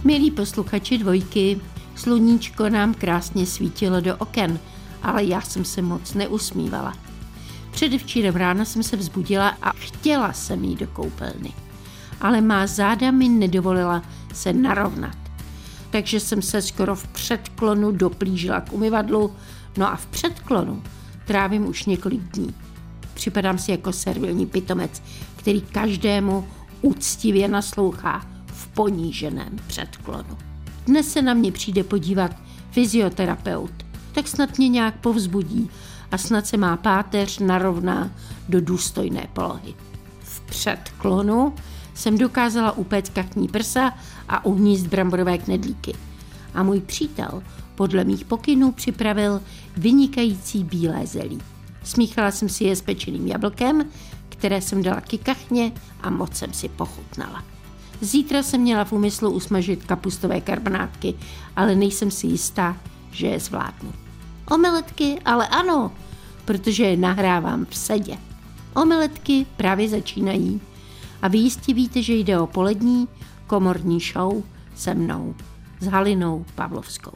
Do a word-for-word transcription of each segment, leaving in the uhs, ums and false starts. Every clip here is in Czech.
Milí posluchači Dvojky, sluníčko nám krásně svítilo do oken, ale já jsem se moc neusmívala. Předevčírem ráno jsem se vzbudila a chtěla jsem jít do koupelny, ale má záda mi nedovolila se narovnat. Takže jsem se skoro v předklonu doplížila k umyvadlu, no a v předklonu trávím už několik dní. Připadám si jako servilní pitomec, který každému úctivě naslouchá v poníženém předklonu. Dnes se na mě přijde podívat fyzioterapeut, tak snad mě nějak povzbudí a snad se má páteř narovná do důstojné polohy. V předklonu jsem dokázala upéct kachní prsa a uhnízt bramborové knedlíky. A můj přítel podle mých pokynů připravil vynikající bílé zelí. Smíchala jsem si je s pečeným jablkem, které jsem dala ke kachně a moc jsem si pochutnala. Zítra jsem měla v úmyslu usmažit kapustové karbonátky, ale nejsem si jistá, že je zvládnu. Omeletky, ale ano, protože je nahrávám v sedě. Omeletky právě začínají a vy jistě víte, že jde o polední komorní show se mnou, s Halinou Pavlovskou.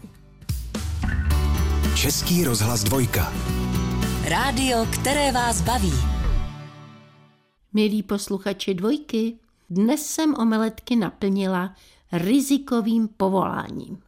Český rozhlas Dvojka. Rádio, které vás baví. Milí posluchači Dvojky, dnes jsem omeletky naplnila rizikovým povoláním.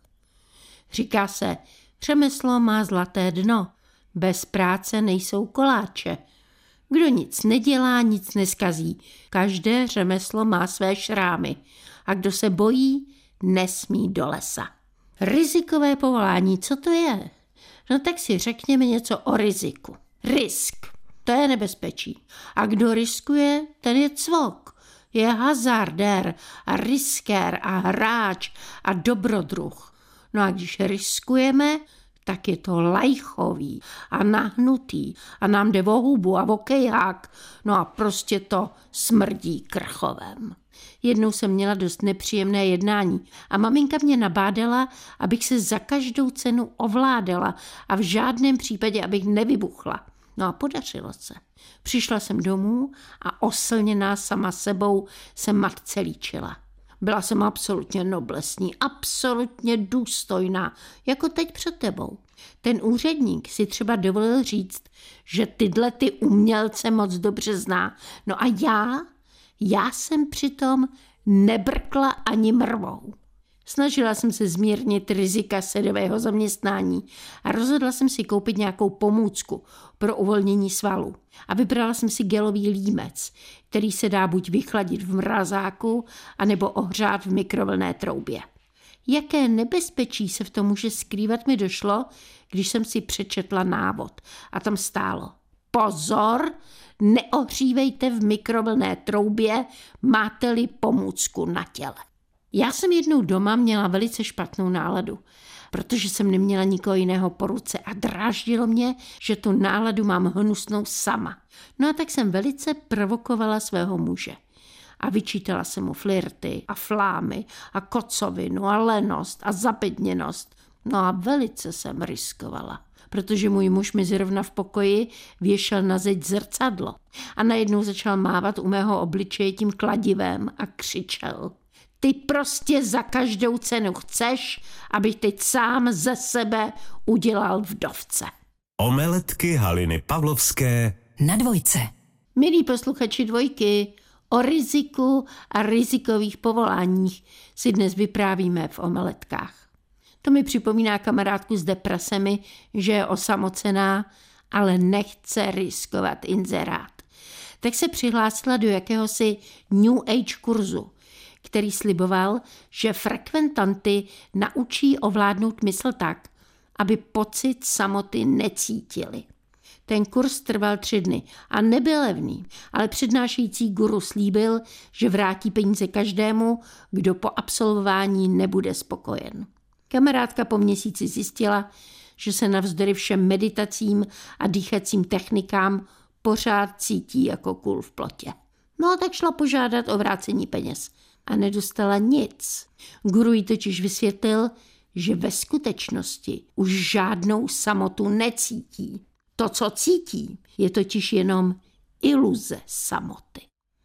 Říká se, řemeslo má zlaté dno, bez práce nejsou koláče. Kdo nic nedělá, nic neskazí. Každé řemeslo má své šrámy a kdo se bojí, nesmí do lesa. Rizikové povolání, co to je? No tak si řekněme něco o riziku. Risk, to je nebezpečí. A kdo riskuje, ten je cvok. Je hazardér a riskér a hráč a dobrodruh. No a když riskujeme, tak je to lajchový a nahnutý a nám jde o hubu a o kejhák. No a prostě to smrdí krchovem. Jednou jsem měla dost nepříjemné jednání a maminka mě nabádala, abych se za každou cenu ovládala a v žádném případě, abych nevybuchla. No a podařilo se. Přišla jsem domů a oslněná sama sebou se matce líčila. Byla jsem absolutně noblesní, absolutně důstojná, jako teď před tebou. Ten úředník si třeba dovolil říct, že tyhle ty umělce moc dobře zná. No a já, já jsem přitom nebrkla ani mrvou. Snažila jsem se zmírnit rizika sedového zaměstnání a rozhodla jsem si koupit nějakou pomůcku pro uvolnění svalů. A vybrala jsem si gelový límec, který se dá buď vychladit v mrazáku, anebo ohřát v mikrovlnné troubě. Jaké nebezpečí se v tom může skrývat, mi došlo, když jsem si přečetla návod. A tam stálo: pozor, neohřívejte v mikrovlnné troubě, máte-li pomůcku na těle. Já jsem jednou doma měla velice špatnou náladu, protože jsem neměla nikoho jiného po ruce a dráždilo mě, že tu náladu mám hnusnou sama. No a tak jsem velice provokovala svého muže. A vyčítala jsem mu flirty a flámy a kocovinu a lenost a zabedněnost. No a velice jsem riskovala, protože můj muž mi zrovna v pokoji věšel na zeď zrcadlo a najednou začal mávat u mého obličeje tím kladivem a křičel: ty prostě za každou cenu chceš, abych teď sám ze sebe udělal vdovce. Omeletky Haliny Pavlovské na Dvojce. Milí posluchači Dvojky, o riziku a rizikových povoláních si dnes vyprávíme v omeletkách. To mi připomíná kamarádku s depresemi, že je osamocená, ale nechce riskovat inzerát. Tak se přihlásila do jakéhosi New Age kurzu, který sliboval, že frekventanty naučí ovládnout mysl tak, aby pocit samoty necítili. Ten kurz trval tři dny a nebyl levný, ale přednášející guru slíbil, že vrátí peníze každému, kdo po absolvování nebude spokojen. Kamarádka po měsíci zjistila, že se navzdory všem meditacím a dýchacím technikám pořád cítí jako kůl v plotě. No a tak šla požádat o vrácení peněz a nedostala nic. Guru jí totiž vysvětlil, že ve skutečnosti už žádnou samotu necítí. To, co cítí, je totiž jenom iluze samoty.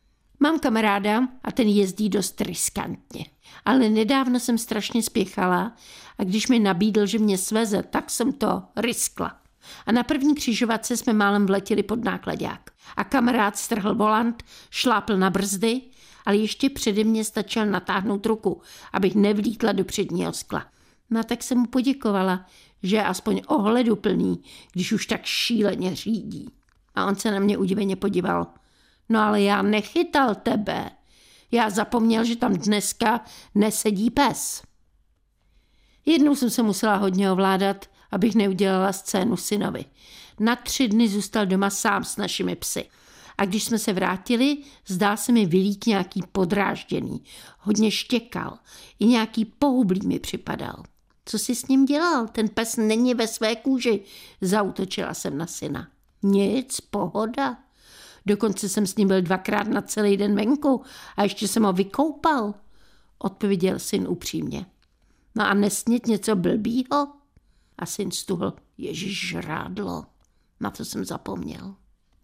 Mám kamaráda a ten jezdí dost riskantně. Ale nedávno jsem strašně spěchala a když mi nabídl, že mě sveze, tak jsem to riskla. A na první křižovatce jsme málem vletěli pod náklaďák. A kamarád strhl volant, šlápl na brzdy, ale ještě přede mě stačil natáhnout ruku, abych nevlítla do předního skla. No tak jsem mu poděkovala, že je aspoň ohleduplný, když už tak šíleně řídí. A on se na mě udiveně podíval. No ale já nechytal tebe. Já zapomněl, že tam dneska nesedí pes. Jednou jsem se musela hodně ovládat, abych neudělala scénu synovi. Na tři dny zůstal doma sám s našimi psy. A když jsme se vrátili, zdál se mi Vilík nějaký podrážděný. Hodně štěkal. I nějaký pohublý mi připadal. Co jsi s ním dělal? Ten pes není ve své kůži. Zaútočila jsem na syna. Nic, pohoda. Dokonce jsem s ním byl dvakrát na celý den venku a ještě jsem ho vykoupal. Odpověděl syn upřímně. No a nesnět něco blbýho? A syn stuhl. Ježiš, žrádlo. Na to jsem zapomněl.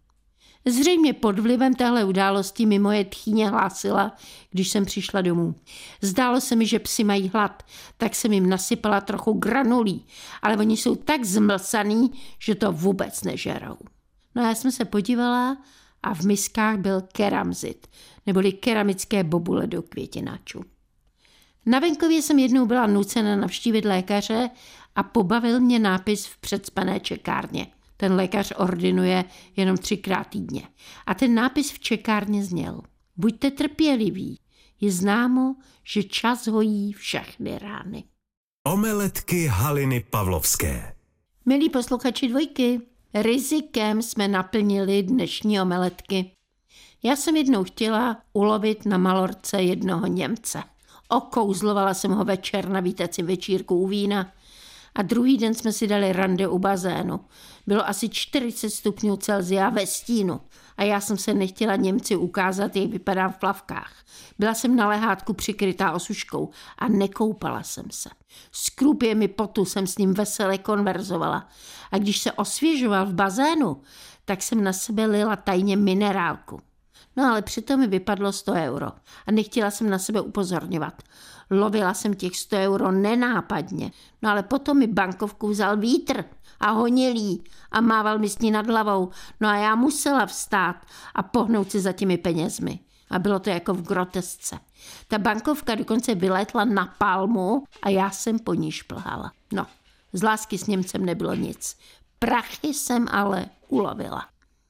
Zřejmě pod vlivem téhle události mi moje tchýně hlásila, když jsem přišla domů. Zdálo se mi, že psi mají hlad, tak jsem jim nasypala trochu granulí, ale oni jsou tak zmlsaný, že to vůbec nežerou. No a já jsem se podívala a v miskách byl keramzit, neboli keramické bobule do květináčů. Na venkově jsem jednou byla nucena navštívit lékaře a pobavil mě nápis v předspané čekárně. Ten lékař ordinuje jenom třikrát týdně. A ten nápis v čekárně zněl. Buďte trpěliví, je známo, že čas hojí všechny rány. Omeletky Haliny Pavlovské. Milí posluchači Dvojky, rizikem jsme naplnili dnešní omeletky. Já jsem jednou chtěla ulovit na Malorce jednoho Němce. Okouzlovala jsem ho večer na vítaci večírku u vína a druhý den jsme si dali rande u bazénu. Bylo asi čtyřicet stupňů Celsia ve stínu a já jsem se nechtěla Němci ukázat, jak vypadám v plavkách. Byla jsem na lehátku přikrytá osuškou a nekoupala jsem se. S krupěmi potu jsem s ním vesele konverzovala a když se osvěžoval v bazénu, tak jsem na sebe lila tajně minerálku. No ale přitom mi vypadlo sto euro a nechtěla jsem na sebe upozorňovat. Lovila jsem těch sto euro nenápadně, no ale potom mi bankovku vzal vítr a honil jí a mával mi s ní nad hlavou. No a já musela vstát a pohnout si za těmi penězmi. A bylo to jako v grotesce. Ta bankovka dokonce vylétla na palmu a já jsem po ní šplhala. No, z lásky s Němcem nebylo nic. Prachy jsem ale ulovila.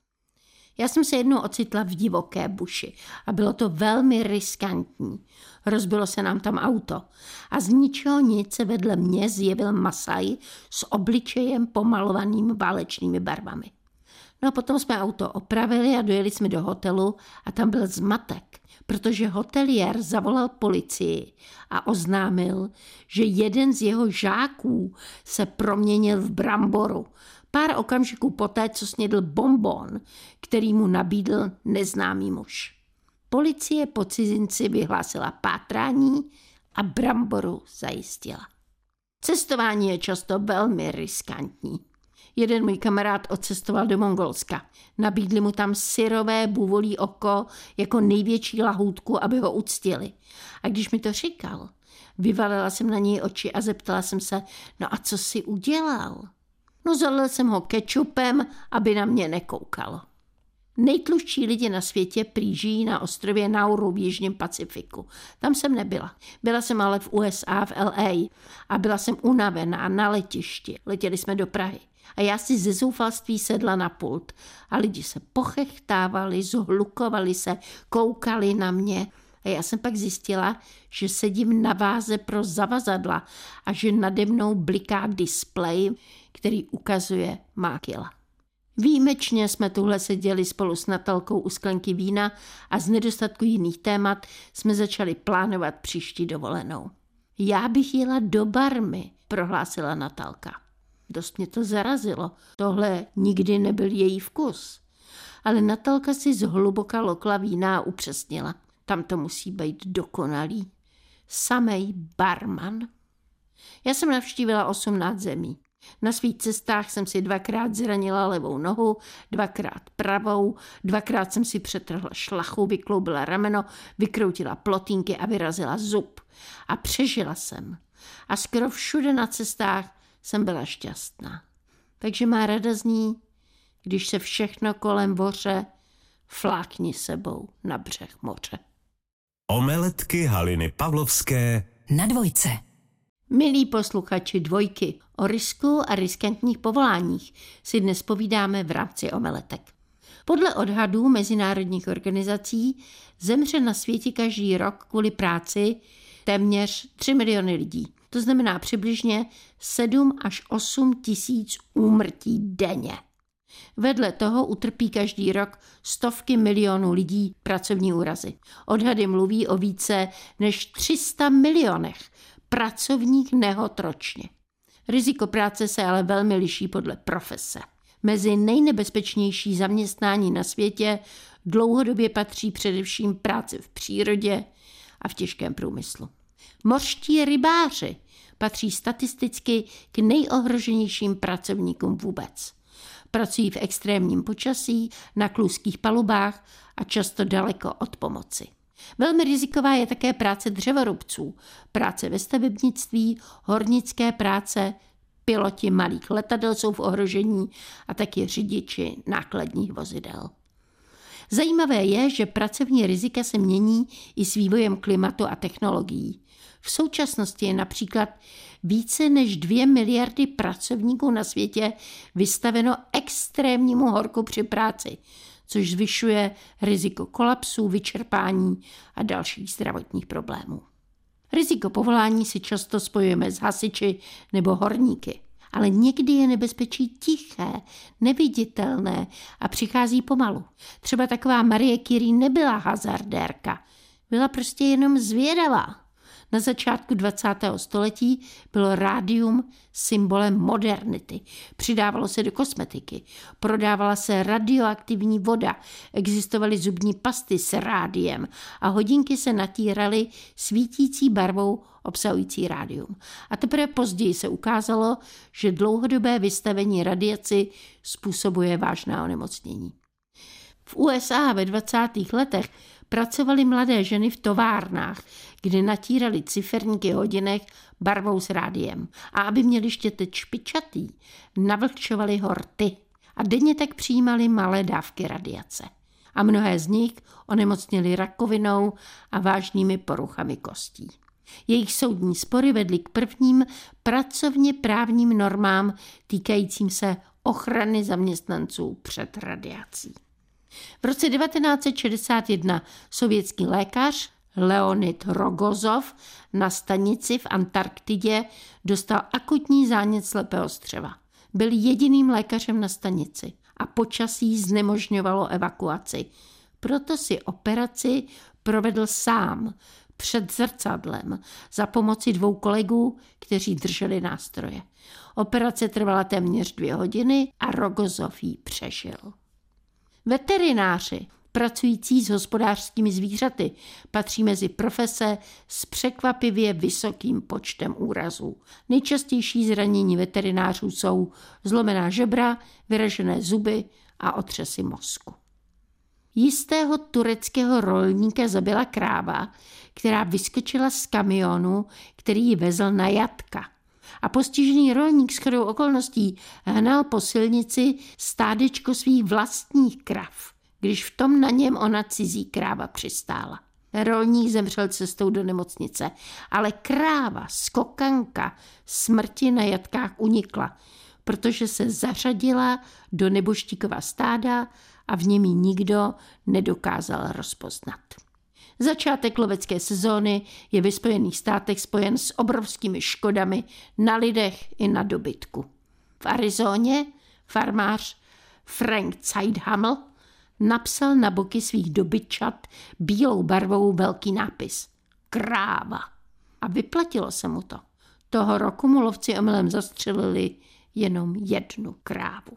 Já jsem se jednou ocitla v divoké buši a bylo to velmi riskantní. Rozbilo se nám tam auto a z ničeho nic se vedle mě zjevil Masaj s obličejem pomalovaným válečnými barvami. No a potom jsme auto opravili a dojeli jsme do hotelu a tam byl zmatek, protože hoteliér zavolal policii a oznámil, že jeden z jeho žáků se proměnil v bramboru. Pár okamžiků poté, co snědl bonbon, který mu nabídl neznámý muž. Policie po cizinci vyhlásila pátrání a bramboru zajistila. Cestování je často velmi riskantní. Jeden můj kamarád odcestoval do Mongolska. Nabídli mu tam syrové bůvolí oko jako největší lahůdku, aby ho uctili. A když mi to říkal, vyvalila jsem na něj oči a zeptala jsem se, no a co jsi udělal? No zalil jsem ho kečupem, aby na mě nekoukalo. Nejtlustší lidi na světě prý žijí na ostrově Nauru v Jižním Pacifiku. Tam jsem nebyla. Byla jsem ale v U S A v L A a byla jsem unavená na letišti. Letěli jsme do Prahy. A já si ze zoufalství sedla na pult a lidi se pochechtávali, zhlukovali se, koukali na mě. A já jsem pak zjistila, že sedím na váze pro zavazadla a že nade mnou bliká displej, který ukazuje má kila. Výjimečně jsme tuhle seděli spolu s Natalkou u sklenky vína a z nedostatku jiných témat jsme začali plánovat příští dovolenou. Já bych jela do Barmy, prohlásila Natalka. Dost mě to zarazilo, tohle nikdy nebyl její vkus. Ale Natalka si zhluboka lokla vína a upřesnila. Tam to musí být dokonalý. Samej barman. Já jsem navštívila osmnáct zemí. Na svých cestách jsem si dvakrát zranila levou nohu, dvakrát pravou, dvakrát jsem si přetrhla šlachu, vykloubila rameno, vykroutila plotínky a vyrazila zub. A přežila jsem. A skoro všude na cestách jsem byla šťastná. Takže má rada zní, když se všechno kolem boře, flákni sebou na břeh moře. Omeletky Haliny Pavlovské na Dvojce. Milí posluchači Dvojky, o risku a riskantních povoláních si dnes povídáme v rámci omeletek. Podle odhadů mezinárodních organizací zemře na světě každý rok kvůli práci téměř tři miliony lidí. To znamená přibližně sedm až osm tisíc úmrtí denně. Vedle toho utrpí každý rok stovky milionů lidí pracovní úrazy. Odhady mluví o více než tři sta milionech pracovních nehod ročně. Riziko práce se ale velmi liší podle profese. Mezi nejnebezpečnější zaměstnání na světě dlouhodobě patří především práce v přírodě a v těžkém průmyslu. Mořští rybáři patří statisticky k nejohroženějším pracovníkům vůbec. Pracují v extrémním počasí, na kluzkých palubách a často daleko od pomoci. Velmi riziková je také práce dřevorubců, práce ve stavebnictví, hornické práce, piloti malých letadel jsou v ohrožení a taky řidiči nákladních vozidel. Zajímavé je, že pracovní rizika se mění i s vývojem klimatu a technologií. V současnosti je například více než dvě miliardy pracovníků na světě vystaveno extrémnímu horku při práci, což zvyšuje riziko kolapsů, vyčerpání a dalších zdravotních problémů. Riziko povolání si často spojujeme s hasiči nebo horníky, ale někdy je nebezpečí tiché, neviditelné a přichází pomalu. Třeba taková Marie Curie nebyla hazardérka, byla prostě jenom zvědavá. Na začátku dvacátého století bylo rádium symbolem modernity. Přidávalo se do kosmetiky, prodávala se radioaktivní voda, existovaly zubní pasty s rádiem a hodinky se natíraly svítící barvou obsahující rádium. A teprve později se ukázalo, že dlouhodobé vystavení radiaci způsobuje vážná onemocnění. V U S A ve dvacátých letech pracovaly mladé ženy v továrnách, kde natírali ciferníky hodinek barvou s rádiem. A aby měli štětec špičatý, navlhčovali ho rty a denně tak přijímali malé dávky radiace. A mnohé z nich onemocněly rakovinou a vážnými poruchami kostí. Jejich soudní spory vedly k prvním pracovně právním normám týkajícím se ochrany zaměstnanců před radiací. V roce devatenáct set šedesát jedna sovětský lékař Leonid Rogozov na stanici v Antarktidě dostal akutní zánět slepého střeva. Byl jediným lékařem na stanici a počasí znemožňovalo evakuaci. Proto si operaci provedl sám před zrcadlem za pomoci dvou kolegů, kteří drželi nástroje. Operace trvala téměř dvě hodiny a Rogozov ji přežil. Veterináři, pracující s hospodářskými zvířaty, patří mezi profese s překvapivě vysokým počtem úrazů. Nejčastější zranění veterinářů jsou zlomená žebra, vyražené zuby a otřesy mozku. Jistého tureckého rolníka zabila kráva, která vyskočila z kamionu, který ji vezl na jatka. A postižený rolník shodou okolností hnal po silnici stádečko svých vlastních krav, když v tom na něm ona cizí kráva přistála. Rolník zemřel cestou do nemocnice, ale kráva, skokanka, smrti na jatkách unikla, protože se zařadila do neboštíkova stáda a v něm ji nikdo nedokázal rozpoznat. Začátek lovecké sezóny je ve Spojených státech spojen s obrovskými škodami na lidech i na dobytku. V Arizoně farmář Frank Zeithaml napsal na boky svých dobytčat bílou barvou velký nápis Kráva. A vyplatilo se mu to. Toho roku mu lovci omylem zastřelili jenom jednu krávu.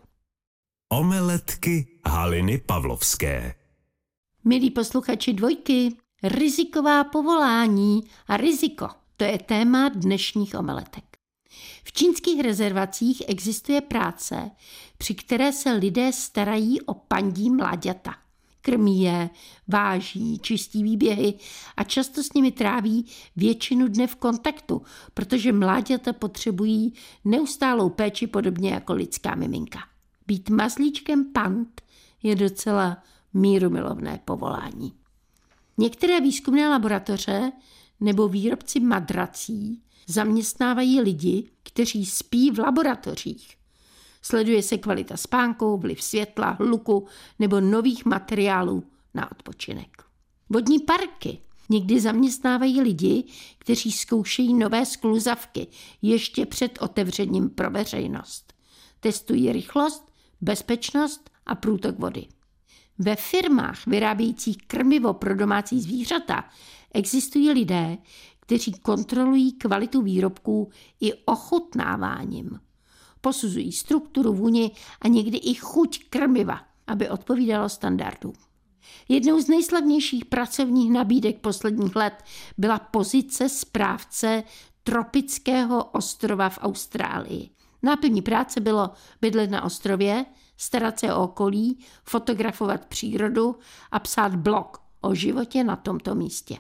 Omeletky Haliny Pavlovské. Milí posluchači Dvojky, riziková povolání a riziko, to je téma dnešních omeletek. V čínských rezervacích existuje práce, při které se lidé starají o pandí mláďata. Krmí je, váží, čistí výběhy a často s nimi tráví většinu dne v kontaktu, protože mláďata potřebují neustálou péči podobně jako lidská miminka. Být mazlíčkem pand je docela mírumilovné povolání. Některé výzkumné laboratoře nebo výrobci madrací zaměstnávají lidi, kteří spí v laboratořích. Sleduje se kvalita spánku, vliv světla, hluku nebo nových materiálů na odpočinek. Vodní parky někdy zaměstnávají lidi, kteří zkoušejí nové skluzavky ještě před otevřením pro veřejnost. Testují rychlost, bezpečnost a průtok vody. Ve firmách vyrábějících krmivo pro domácí zvířata existují lidé, kteří kontrolují kvalitu výrobků i ochutnáváním. Posuzují strukturu, vůni a někdy i chuť krmiva, aby odpovídalo standardům. Jednou z nejslavnějších pracovních nabídek posledních let byla pozice správce tropického ostrova v Austrálii. Náplní práce bylo bydlet na ostrově, starat se o okolí, fotografovat přírodu a psát blog o životě na tomto místě.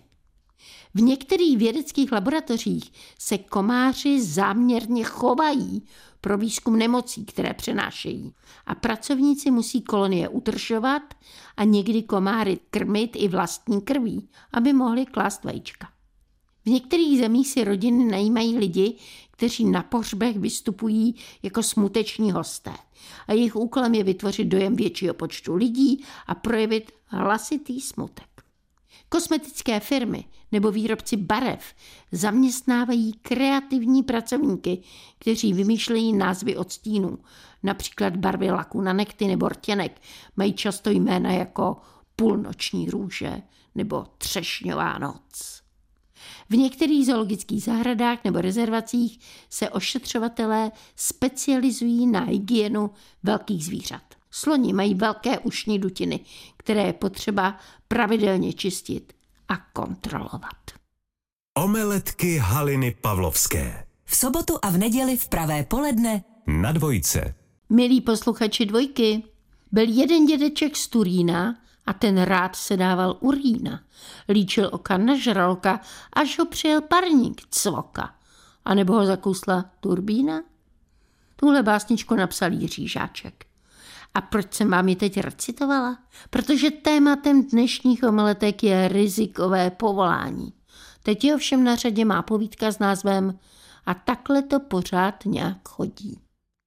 V některých vědeckých laboratořích se komáři záměrně chovají pro výzkum nemocí, které přenášejí. A pracovníci musí kolonie udržovat a někdy komáry krmit i vlastní krví, aby mohli klást vajíčka. V některých zemích si rodiny najímají lidi, kteří na pohřbech vystupují jako smuteční hosté. A jejich úkolem je vytvořit dojem většího počtu lidí a projevit hlasitý smutek. Kosmetické firmy nebo výrobci barev zaměstnávají kreativní pracovníky, kteří vymýšlejí názvy odstínů. Například barvy laku na nehty nebo rtěnek mají často jména jako půlnoční růže nebo třešňová noc. V některých zoologických zahradách nebo rezervacích se ošetřovatelé specializují na hygienu velkých zvířat. Sloni mají velké ušní dutiny, které je potřeba pravidelně čistit a kontrolovat. Omeletky Haliny Pavlovské. V sobotu a v neděli v pravé poledne Na Dvojce. Milí posluchači Dvojky, byl jeden dědeček z Turína a ten rád se dával urína. Líčil oka na žraloka, až ho přijel parník cvoka. A nebo ho zakousla turbína? Tuhle básničku napsal Jiří Žáček. A proč jsem vám ji teď recitovala? Protože tématem dnešních omeletek je rizikové povolání. Teď je ovšem na řadě má povídka s názvem A takhle to pořád nějak chodí.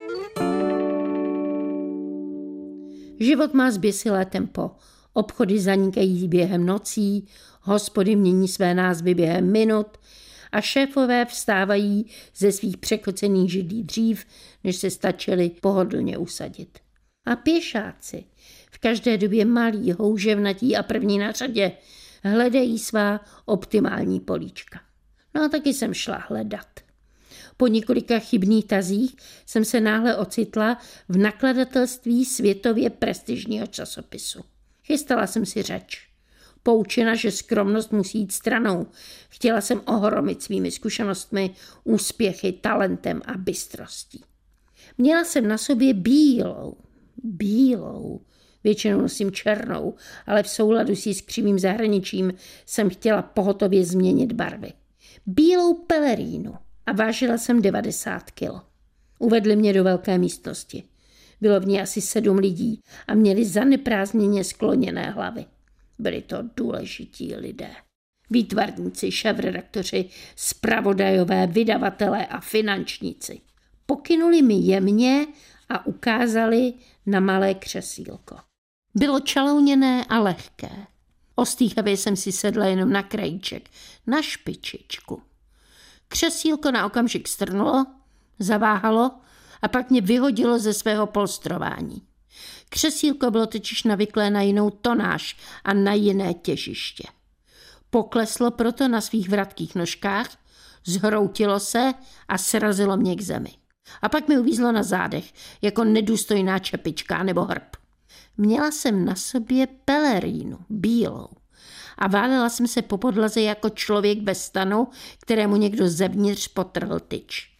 Život má zběsilé tempo. Obchody zanikají během nocí, hospody mění své názvy během minut a šéfové vstávají ze svých překocených židlí dřív, než se stačili pohodlně usadit. A pěšáci, v každé době malí, houževnatí a první na řadě, hledají svá optimální políčka. No a taky jsem šla hledat. Po několika chybných tazích jsem se náhle ocitla v nakladatelství světově prestižního časopisu. Chystala jsem si řeč. Poučena, že skromnost musí jít stranou, chtěla jsem ohromit svými zkušenostmi, úspěchy, talentem a bystrostí. Měla jsem na sobě bílou, bílou, většinou nosím černou, ale v souladu s jiskřivým zahraničím jsem chtěla pohotově změnit barvy. Bílou pelerínu a vážila jsem devadesát kilo. Uvedli mě do velké místnosti. Bylo v ní asi sedm lidí a měli zaneprázdněně skloněné hlavy. Byli to důležití lidé. Výtvarníci, šéfredaktoři, zpravodajové, vydavatelé a finančníci. Pokynuli mi jemně a ukázali na malé křesílko. Bylo čalouněné a lehké. Ostýchavě jsem si sedla jenom na krajíček, na špičičku. Křesílko na okamžik strnulo, zaváhalo a pak mě vyhodilo ze svého polstrování. Křesílko bylo totiž navyklé na jinou tonáž a na jiné těžiště. Pokleslo proto na svých vratkých nožkách, zhroutilo se a srazilo mě k zemi. A pak mi uvízlo na zádech, jako nedůstojná čepička nebo hrb. Měla jsem na sobě pelerínu, bílou. A válela jsem se po podlaze jako člověk bez stanu, kterému někdo zevnitř potrhl tyč.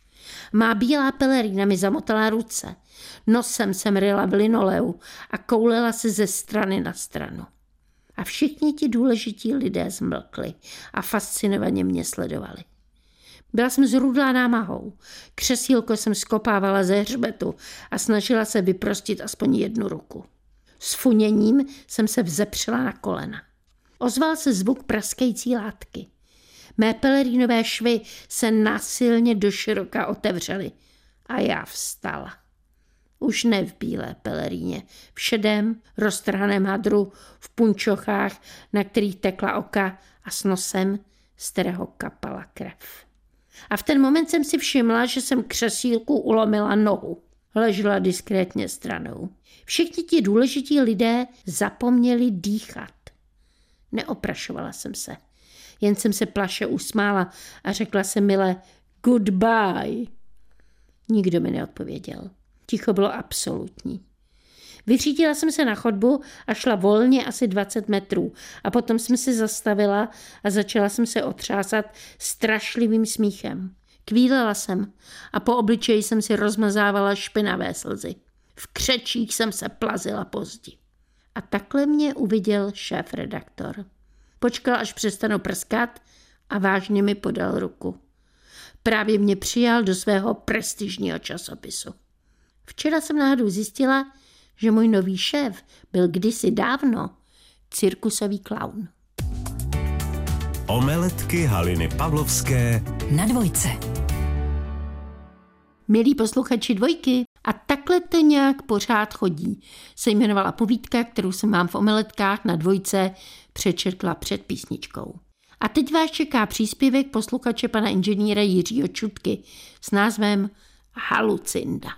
Má bílá pelerína mi zamotala ruce. Nosem jsem ryla v linoleu a koulela se ze strany na stranu. A všichni ti důležití lidé zmlkli a fascinovaně mě sledovali. Byla jsem zrudlá námahou. Křesílko jsem skopávala ze hřbetu a snažila se vyprostit aspoň jednu ruku. S funěním jsem se vzepřela na kolena. Ozval se zvuk praskající látky. Mé pelerínové švy se násilně doširoka otevřely a já vstala. Už ne v bílé peleríně, v šedém, roztrhaném hadru, v punčochách, na kterých tekla oka a s nosem, z kterého kapala krev. A v ten moment jsem si všimla, že jsem křesílku ulomila nohu. Ležela diskrétně stranou. Všichni ti důležití lidé zapomněli dýchat. Neoprašovala jsem se. Jen jsem se plaše usmála a řekla jsem mile goodbye. Nikdo mi neodpověděl. Ticho bylo absolutní. Vyřídila jsem se na chodbu a šla volně asi dvacet metrů a potom jsem se zastavila a začala jsem se otřásat strašlivým smíchem. Kvílela jsem a po obličeji jsem si rozmazávala špinavé slzy. V křečích jsem se plazila po zdi. A takhle mě uviděl šéfredaktor. Počkal, až přestanu prskat a vážně mi podal ruku. Právě mě přijal do svého prestižního časopisu. Včera jsem náhodou zjistila, že můj nový šéf byl kdysi dávno cirkusový klaun. Omeletky Haliny Pavlovské na Dvojce. Milí posluchači Dvojky, a takhle to nějak pořád chodí, se jmenovala povídka, kterou jsem vám v Omeletkách na Dvojce přečetla před písničkou. A teď vás čeká příspěvek posluchače pana inženýra Jiřího Čutky s názvem Halucinda.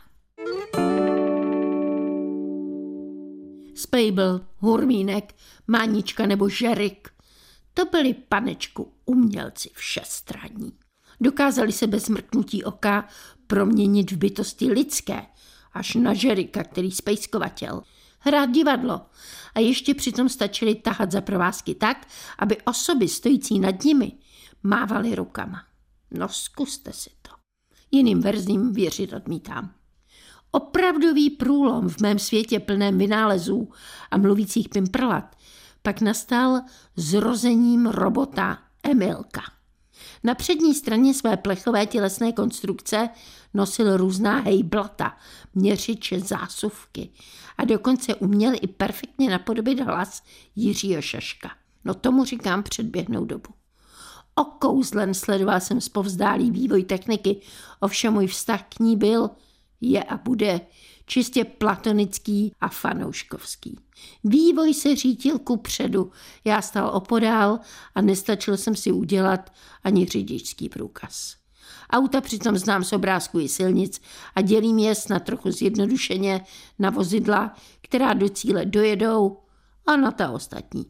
Spejbl, Hurmínek, Mánička nebo Žerik, to byli, panečku, umělci všestranní. Dokázali se bez mrknutí oka proměnit v bytosti lidské, až na Žerika, který spejskovatěl. Hrát divadlo a ještě přitom stačili tahat za provázky tak, aby osoby stojící nad nimi mávaly rukama. No zkuste si to. Jiným verzím věřit odmítám. Opravdový průlom v mém světě plném vynálezů a mluvících pimprlat pak nastal zrozením robota Emilka. Na přední straně své plechové tělesné konstrukce nosil různá hejblata, měřiče, zásuvky a dokonce uměl i perfektně napodobit hlas Jiřího Šaška. No tomu říkám předběhnou dobu. Okouzlen sledoval jsem zpovzdálý vývoj techniky, ovšem můj vztah k ní byl, je a bude čistě platonický a fanouškovský. Vývoj se řítil ku předu, já stál opodál a nestačil jsem si udělat ani řidičský průkaz. Auta přitom znám z obrázků i silnic a dělím je snad trochu zjednodušeně na vozidla, která do cíle dojedou, a na ta ostatní.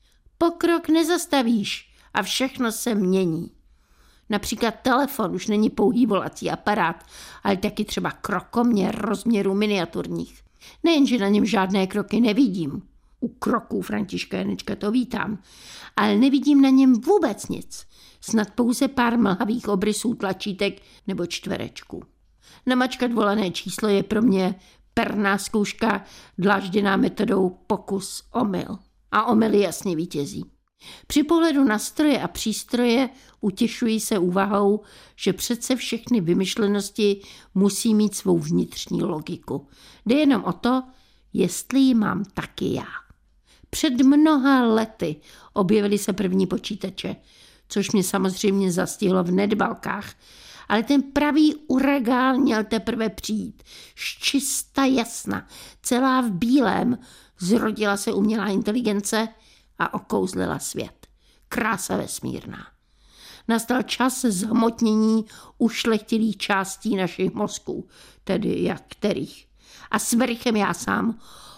Pokrok nezastavíš a všechno se mění. Například telefon už není pouhý volací aparát, ale taky třeba krokoměr rozměrů miniaturních. Nejenže na něm žádné kroky nevidím, u kroků Františka Janečka to vítám, ale nevidím na něm vůbec nic, snad pouze pár mlhavých obrysů tlačítek nebo čtverečků. Namačkat volané číslo je pro mě perná zkouška dlážděná metodou pokus omyl. A omyl jasně vítězí. Při pohledu na stroje a přístroje utěšuji se úvahou, že přece všechny vymyšlenosti musí mít svou vnitřní logiku. Jde jenom o to, jestli ji mám taky já. Před mnoha lety objevily se první počítače, což mě samozřejmě zastihlo v nedbalkách, ale ten pravý uragán měl teprve přijít. Čista jasna, celá v bílém, zrodila se umělá inteligence a okouzlila svět. Krása vesmírná. Nastal čas zhmotnění ušlechtilých částí našich mozků, tedy jak kterých. A s vrchem já sám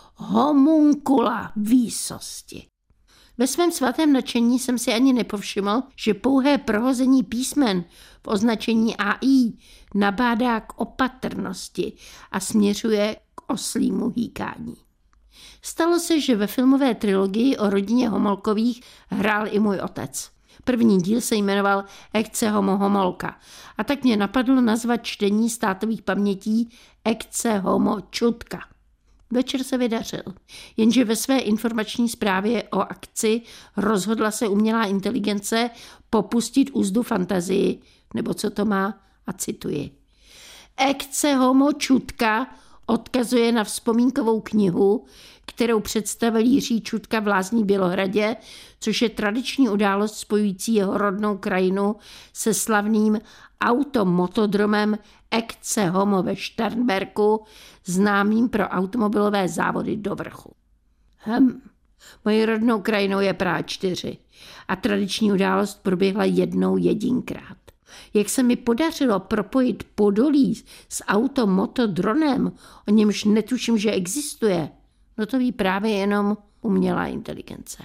homunkula výsosti. Ve svém svatém nadšení jsem si ani nepovšiml, že pouhé prohození písmen v označení A I nabádá k opatrnosti a směřuje k oslímu hýkání. Stalo se, že ve filmové trilogii o rodině Homolkových hrál i můj otec. První díl se jmenoval Ecce homo homolka a tak mě napadlo nazvat čtení státových pamětí Ecce homo čutka. Večer se vydařil, jenže ve své informační zprávě o akci rozhodla se umělá inteligence popustit úzdu fantazii, nebo co to má, a cituji. Ecce homo čutka odkazuje na vzpomínkovou knihu, kterou představil Jiří Čutka v Lázních Bělohradě, což je tradiční událost spojující jeho rodnou krajinu se slavným automotodromem Ecce homo ve Šternberku, známým pro automobilové závody do vrchu. Hm, mojí rodnou krajinou je Praha čtyři a tradiční událost proběhla jednou jedinkrát. Jak se mi podařilo propojit Podolí s automotodronem, o němž netuším, že existuje, no to ví právě jenom umělá inteligence.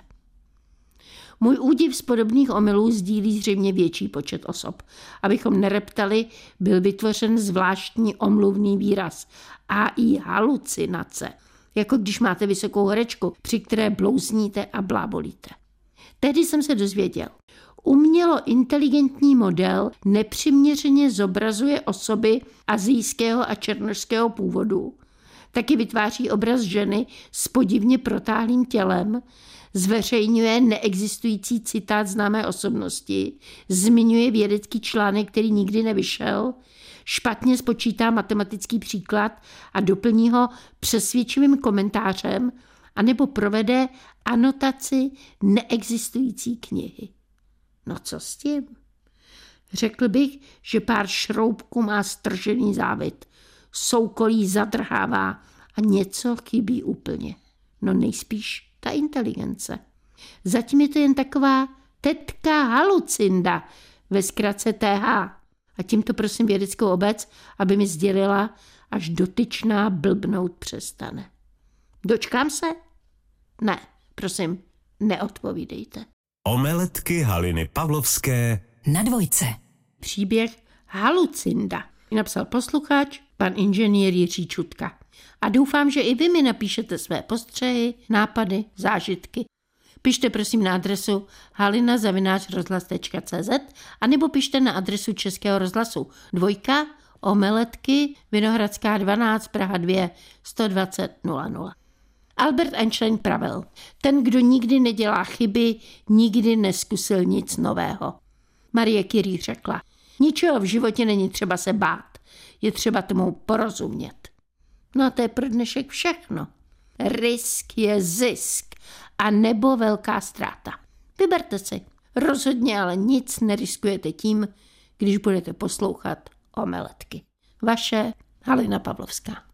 Můj údiv z podobných omylů sdílí zřejmě větší počet osob. Abychom nereptali, byl vytvořen zvláštní omluvný výraz á í halucinace, jako když máte vysokou horečku, při které blouzníte a blábolíte. Tehdy jsem se dozvěděl. Umělo inteligentní model nepřiměřeně zobrazuje osoby asijského a černošského původu. Taky vytváří obraz ženy s podivně protáhlým tělem, zveřejňuje neexistující citát známé osobnosti, zmiňuje vědecký článek, který nikdy nevyšel, špatně spočítá matematický příklad a doplní ho přesvědčivým komentářem, anebo provede anotaci neexistující knihy. No co s tím? Řekl bych, že pár šroubků má stržený závit, soukolí zadrhává a něco chybí úplně. No nejspíš ta inteligence. Zatím je to jen taková tetka halucinda, ve zkratce té há. A tímto prosím vědeckou obec, aby mi sdělila, až dotyčná blbnout přestane. Dočkám se? Ne, prosím, neodpovídejte. Omeletky Haliny Pavlovské Na dvojce. Příběh Halucinda napsal posluchač, pan inženýr Jiří Čutka. A doufám, že i vy mi napíšete své postřehy, nápady, zážitky. Pište prosím na adresu halina zavináč rozhlas tečka cé zet a nebo pište na adresu Českého rozhlasu dvojka, Omeletky, Vinohradská dvanáct, Praha dva, sto dvacet nula nula. Albert Einstein pravil, ten, kdo nikdy nedělá chyby, nikdy neskusil nic nového. Marie Curie řekla, ničeho v životě není třeba se bát, je třeba tomu porozumět. No a to je pro dnešek všechno. Risk je zisk a nebo velká ztráta. Vyberte si. Rozhodně ale nic neriskujete tím, když budete poslouchat Omeletky. Vaše Halina Pavlovská.